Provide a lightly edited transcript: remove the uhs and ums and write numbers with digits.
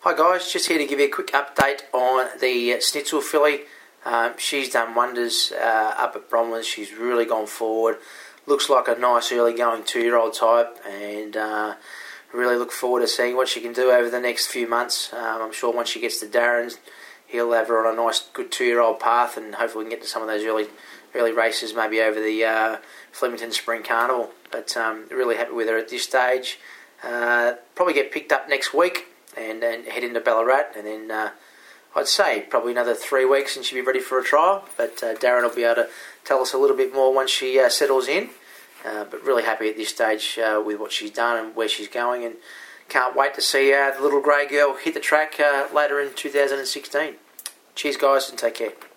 Hi guys, just here to give you a quick update on the Snitzel filly. She's done wonders up at Bromley's. She's really gone forward. Looks like a nice early going 2-year-old type, and really look forward to seeing what she can do over the next few months. I'm sure once she gets to Darren's, he'll have her on a nice good 2-year-old path, and hopefully we can get to some of those early races, maybe over the Flemington Spring Carnival. But really happy with her at this stage. Probably get picked up next week and head into Ballarat, and then I'd say probably another 3 weeks and she'll be ready for a trial. But Darren will be able to tell us a little bit more once she settles in. But really happy at this stage with what she's done and where she's going, and can't wait to see the little grey girl hit the track later in 2016. Cheers guys, and take care.